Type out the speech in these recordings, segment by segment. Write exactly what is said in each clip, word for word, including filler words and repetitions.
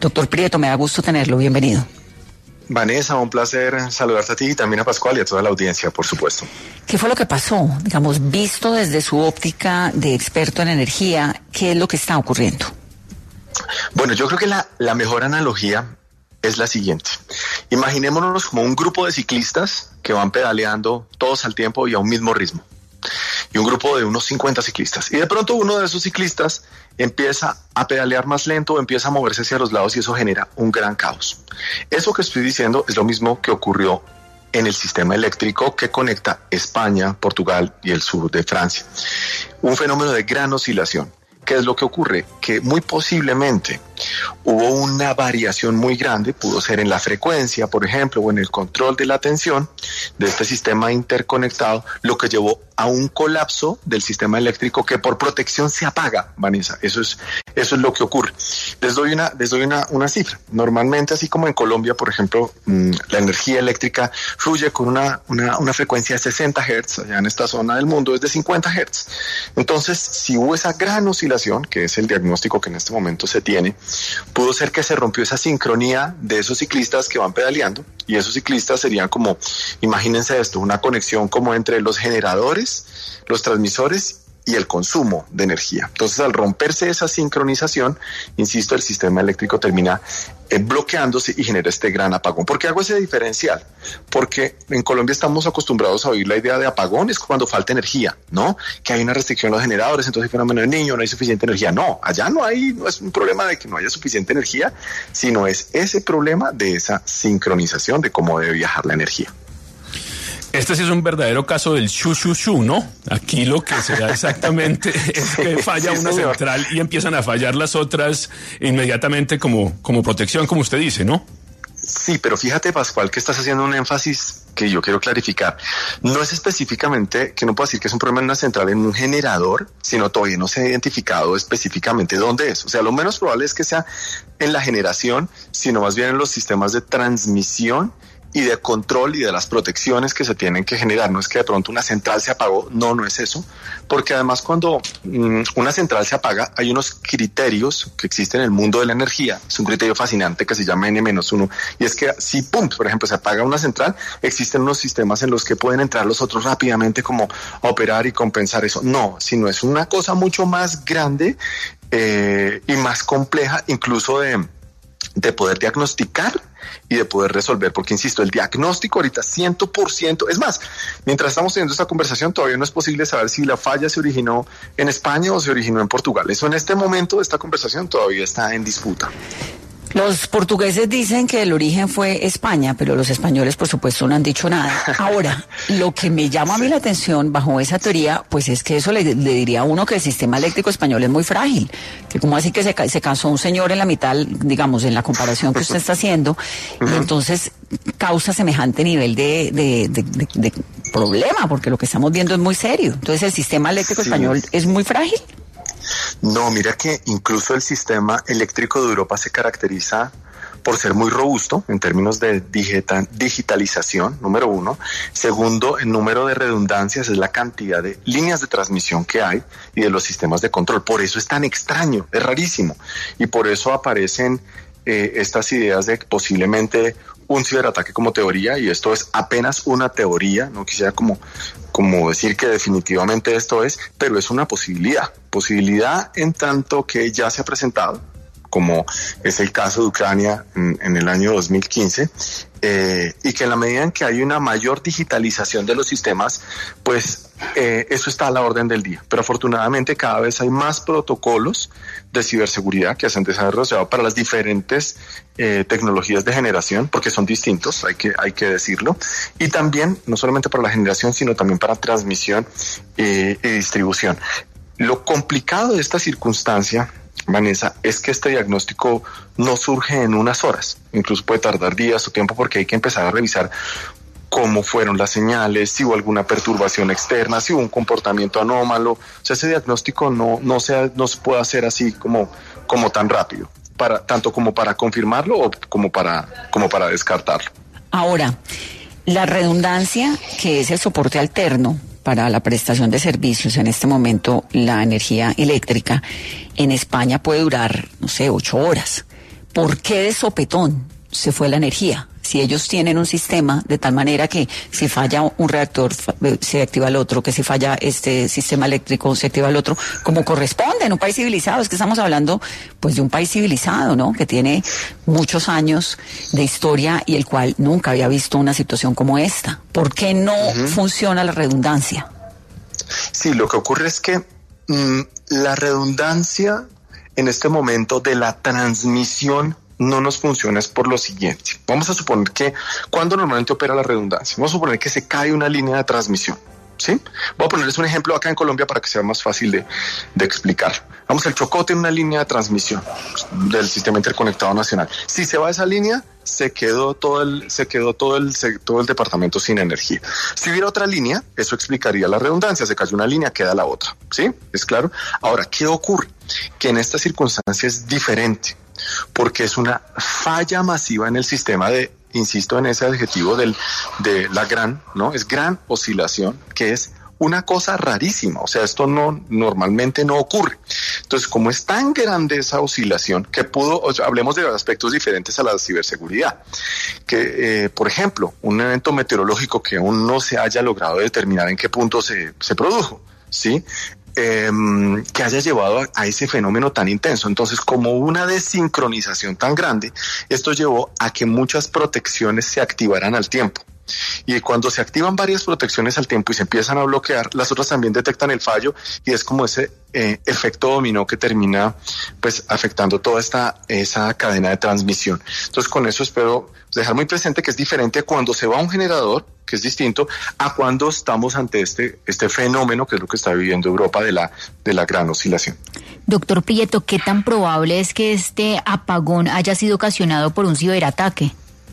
Doctor Prieto, me da gusto tenerlo, bienvenido. Vanessa, un placer saludarte a ti y también a Pascual y a toda la audiencia, por supuesto. ¿Qué fue lo que pasó? Digamos, visto desde su óptica de experto en energía, ¿qué es lo que está ocurriendo? Bueno, yo creo que la, la mejor analogía es la siguiente. Imaginémonos como un grupo de ciclistas que van pedaleando todos al tiempo y a un mismo ritmo. Y un grupo de unos cincuenta ciclistas. Y de pronto uno de esos ciclistas empieza a pedalear más lento o empieza a moverse hacia los lados y eso genera un gran caos. Eso que estoy diciendo es lo mismo que ocurrió en el sistema eléctrico que conecta España, Portugal y el sur de Francia. Un fenómeno de gran oscilación. ¿Qué es lo que ocurre? Que muy posiblemente hubo una variación muy grande, pudo ser en la frecuencia, por ejemplo, o en el control de la tensión de este sistema interconectado, lo que llevó a un colapso del sistema eléctrico que por protección se apaga, Vanessa. Eso es, eso es lo que ocurre. Les doy una, les doy una, una cifra. Normalmente, así como en Colombia, por ejemplo, la energía eléctrica fluye con una, una, una frecuencia de sesenta hertz, allá en esta zona del mundo es de cincuenta hertz. Entonces, si hubo esa gran oscilación, que es el diagnóstico que en este momento se tiene, pudo ser que se rompió esa sincronía de esos ciclistas que van pedaleando, y esos ciclistas serían como, imagínense esto, una conexión como entre los generadores, los transmisores y el consumo de energía. Entonces, al romperse esa sincronización, insisto, el sistema eléctrico termina eh, bloqueándose y genera este gran apagón. ¿Por qué hago ese diferencial? Porque en Colombia estamos acostumbrados a oír la idea de apagón es cuando falta energía, ¿no? Que hay una restricción a los generadores, entonces hay fenómeno de niño, no hay suficiente energía. No, allá no hay, no es un problema de que no haya suficiente energía, sino es ese problema de esa sincronización de cómo debe viajar la energía. Este sí es un verdadero caso del shu shu shu, ¿no? Aquí lo que se da exactamente es que falla sí, una señor. central y empiezan a fallar las otras inmediatamente como, como protección, como usted dice, ¿no? Sí, pero fíjate, Pascual, que estás haciendo un énfasis que yo quiero clarificar. No es específicamente, que no puedo decir que es un problema en una central, en un generador, sino todavía no se ha identificado específicamente dónde es. O sea, lo menos probable es que sea en la generación, sino más bien en los sistemas de transmisión y de control y de las protecciones que se tienen que generar. No es que de pronto una central se apagó, no, no es eso, porque además cuando mmm, una central se apaga hay unos criterios que existen en el mundo de la energía, es un criterio fascinante que se llama ene menos uno, y es que si, pum, por ejemplo, se apaga una central, existen unos sistemas en los que pueden entrar los otros rápidamente como a operar y compensar eso. No, sino es una cosa mucho más grande eh, y más compleja, incluso de, de poder diagnosticar y de poder resolver, porque insisto, el diagnóstico ahorita cien por ciento, es más, mientras estamos teniendo esta conversación todavía no es posible saber si la falla se originó en España o se originó en Portugal. Eso en este momento de esta conversación todavía está en disputa. Los portugueses dicen que el origen fue España, pero los españoles, por supuesto, no han dicho nada. Ahora, lo que me llama a mí la atención bajo esa teoría, pues es que eso le, le diría a uno que el sistema eléctrico español es muy frágil. Que como así que se, se cansó un señor en la mitad, digamos, en la comparación que usted está haciendo, y entonces causa semejante nivel de, de, de, de, de problema, porque lo que estamos viendo es muy serio. Entonces, ¿el sistema eléctrico sí. español es muy frágil? No, mira que incluso el sistema eléctrico de Europa se caracteriza por ser muy robusto en términos de digita, digitalización, número uno. Segundo, el número de redundancias es la cantidad de líneas de transmisión que hay y de los sistemas de control. Por eso es tan extraño, es rarísimo. Y por eso aparecen eh, estas ideas de posiblemente un ciberataque como teoría, y esto es apenas una teoría, no quisiera como, como decir que definitivamente esto es, pero es una posibilidad, posibilidad en tanto que ya se ha presentado, como es el caso de Ucrania en, en el año dos mil quince, eh, y que en la medida en que hay una mayor digitalización de los sistemas, pues eh, eso está a la orden del día. Pero afortunadamente cada vez hay más protocolos de ciberseguridad que se han desarrollado para las diferentes eh, tecnologías de generación, porque son distintos, hay que, hay que decirlo, y también no solamente para la generación, sino también para transmisión eh, y distribución. Lo complicado de esta circunstancia, Vanessa, es que este diagnóstico no surge en unas horas, incluso puede tardar días o tiempo porque hay que empezar a revisar cómo fueron las señales, si hubo alguna perturbación externa, si hubo un comportamiento anómalo. O sea, ese diagnóstico no, no, se, no se puede hacer así como, como tan rápido, para, tanto como para confirmarlo o como para, como para descartarlo. Ahora, la redundancia, que es el soporte alterno para la prestación de servicios, en este momento la energía eléctrica en España puede durar, no sé, ocho horas. ¿por qué de sopetón se fue la energía? Si ellos tienen un sistema de tal manera que si falla un reactor se activa el otro, que si falla este sistema eléctrico se activa el otro, como corresponde en un país civilizado. Es que estamos hablando pues de un país civilizado, ¿no? Que tiene muchos años de historia y el cual nunca había visto una situación como esta. ¿Por qué no uh-huh. funciona la redundancia? Sí, lo que ocurre es que mmm, la redundancia en este momento de la transmisión no nos funciona es por lo siguiente. Vamos a suponer que cuando normalmente opera la redundancia, vamos a suponer que se cae una línea de transmisión, ¿sí? Voy a ponerles un ejemplo acá en Colombia para que sea más fácil de, de explicar. Vamos, el Chocó tiene una línea de transmisión del Sistema Interconectado Nacional. Si se va esa línea, se quedó todo el, se quedó todo el, se, todo el departamento sin energía. Si hubiera otra línea, eso explicaría la redundancia. Se cayó una línea, queda la otra, ¿sí? ¿Es claro? Ahora, ¿qué ocurre? Que en esta circunstancia es diferente, porque es una falla masiva en el sistema de, insisto en ese adjetivo del, de la gran, ¿no? Es gran oscilación, que es una cosa rarísima, o sea, esto no normalmente no ocurre. Entonces, como es tan grande esa oscilación, que pudo, o sea, hablemos de aspectos diferentes a la ciberseguridad, que, eh, por ejemplo, un evento meteorológico que aún no se haya logrado determinar en qué punto se, se produjo, ¿sí? Eh, que haya llevado a, a ese fenómeno tan intenso. Entonces, como una desincronización tan grande, esto llevó a que muchas protecciones se activaran al tiempo. Y cuando se activan varias protecciones al tiempo y se empiezan a bloquear, las otras también detectan el fallo y es como ese eh, efecto dominó que termina pues afectando toda esta esa cadena de transmisión. Entonces, con eso espero dejar muy presente que es diferente cuando se va a un generador, que es distinto a cuando estamos ante este este fenómeno que es lo que está viviendo Europa de la de la gran oscilación. Doctor Prieto, ¿qué tan probable es que este apagón haya sido ocasionado por un ciberataque?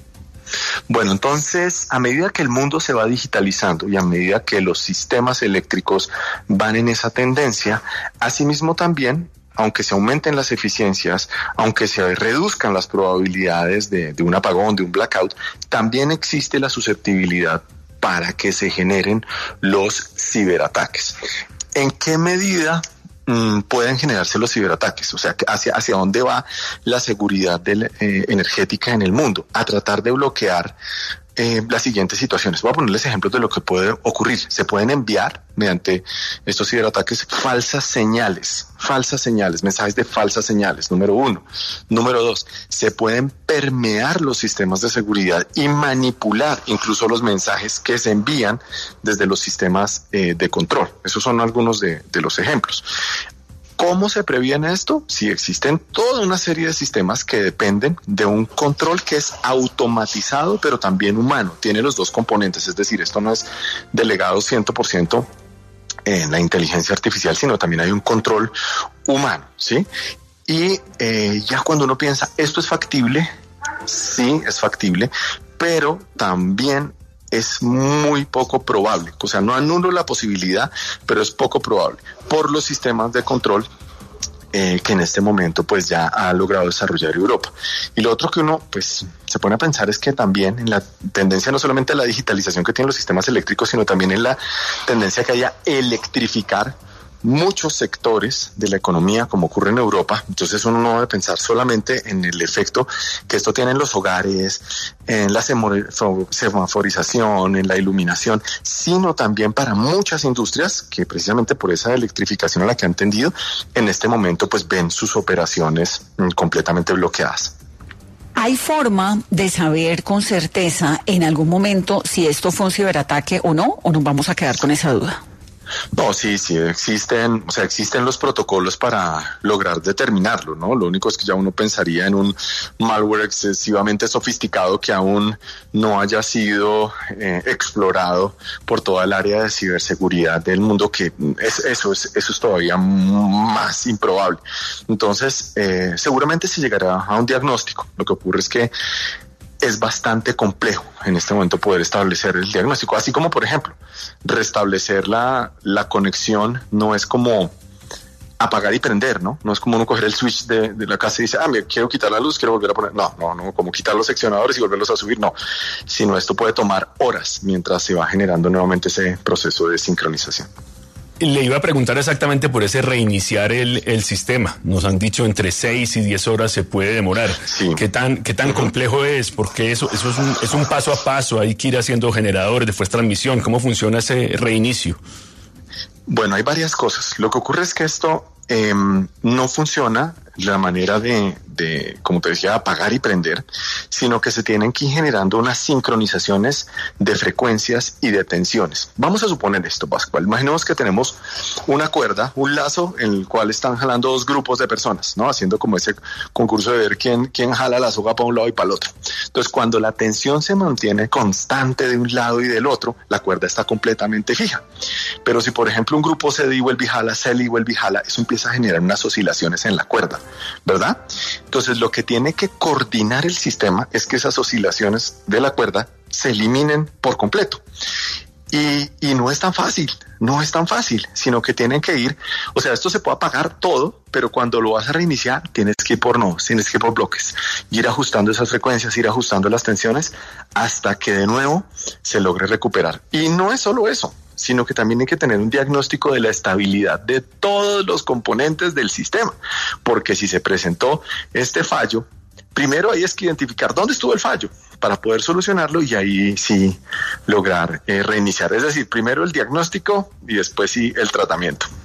Bueno, entonces, a medida que el mundo se va digitalizando y a medida que los sistemas eléctricos van en esa tendencia, asimismo también, aunque se aumenten las eficiencias, aunque se reduzcan las probabilidades de, de un apagón, de un blackout, también existe la susceptibilidad para que se generen los ciberataques. ¿En qué medida pueden generarse los ciberataques? O sea, hacia, hacia dónde va la seguridad del, eh, energética en el mundo, a tratar de bloquear eh, las siguientes situaciones. Voy a ponerles ejemplos de lo que puede ocurrir. Se pueden enviar mediante estos ciberataques falsas señales, falsas señales, mensajes de falsas señales, número uno. Número dos, se pueden permear los sistemas de seguridad y manipular incluso los mensajes que se envían desde los sistemas eh, de control. Esos son algunos de, de los ejemplos. ¿Cómo se previene esto? Si existen toda una serie de sistemas que dependen de un control que es automatizado, pero también humano. Tiene los dos componentes, es decir, esto no es delegado cien por ciento en la inteligencia artificial, sino también hay un control humano, ¿sí? Y eh, ya cuando uno piensa, ¿esto es factible? Sí, es factible, pero también es muy poco probable, o sea, no anulo la posibilidad, pero es poco probable por los sistemas de control eh, que en este momento pues ya ha logrado desarrollar Europa. Y lo otro que uno pues se pone a pensar es que también en la tendencia no solamente a la digitalización que tienen los sistemas eléctricos, sino también en la tendencia que haya a electrificar muchos sectores de la economía, como ocurre en Europa. Entonces uno no debe pensar solamente en el efecto que esto tiene en los hogares, en la semaforización, en la iluminación, sino también para muchas industrias que precisamente por esa electrificación a la que han tendido, en este momento pues ven sus operaciones completamente bloqueadas. ¿Hay forma de saber con certeza en algún momento si esto fue un ciberataque o no, o nos vamos a quedar con esa duda? No, sí, sí, existen, o sea, existen los protocolos para lograr determinarlo, ¿no? Lo único es que ya uno pensaría en un malware excesivamente sofisticado que aún no haya sido eh, explorado por toda el área de ciberseguridad del mundo, que es, eso, es, eso es todavía más improbable. Entonces, eh, seguramente se llegará a un diagnóstico. Lo que ocurre es que es bastante complejo en este momento poder establecer el diagnóstico, así como, por ejemplo, restablecer la, la conexión no es como apagar y prender, ¿no? No es como uno coger el switch de, de la casa y dice, ah, me quiero quitar la luz, quiero volver a poner. No, no, no, como quitar los seccionadores y volverlos a subir, no. Sino esto puede tomar horas mientras se va generando nuevamente ese proceso de sincronización. Le iba a preguntar exactamente por ese reiniciar el, el sistema. Nos han dicho entre seis y diez horas se puede demorar. Sí. ¿Qué tan, qué tan uh-huh. complejo es? Porque eso, eso es un, es un paso a paso. Hay que ir haciendo generadores, después transmisión. ¿Cómo funciona ese reinicio? Bueno, hay varias cosas. Lo que ocurre es que esto eh, no funciona de la manera de, de, como te decía, apagar y prender, sino que se tienen que ir generando unas sincronizaciones de frecuencias y de tensiones. Vamos a suponer esto, Pascual. Imaginemos que tenemos una cuerda, un lazo en el cual están jalando dos grupos de personas, ¿no? Haciendo como ese concurso de ver quién, quién jala la soga para un lado y para el otro. Entonces, cuando la tensión se mantiene constante de un lado y del otro, la cuerda está completamente fija. Pero si, por ejemplo, un grupo cede y vuelve y jala, cede y vuelve y jala, eso empieza a generar unas oscilaciones en la cuerda, ¿verdad? Entonces, lo que tiene que coordinar el sistema es que esas oscilaciones de la cuerda se eliminen por completo. Y, y no es tan fácil, no es tan fácil, sino que tienen que ir, o sea, esto se puede apagar todo, pero cuando lo vas a reiniciar, tienes que ir por nodos, tienes que ir por bloques, ir ajustando esas frecuencias, ir ajustando las tensiones, hasta que de nuevo se logre recuperar. Y no es solo eso, sino que también hay que tener un diagnóstico de la estabilidad de todos los componentes del sistema, porque si se presentó este fallo, primero hay que identificar dónde estuvo el fallo para poder solucionarlo y ahí sí lograr eh, reiniciar. Es decir, primero el diagnóstico y después sí el tratamiento.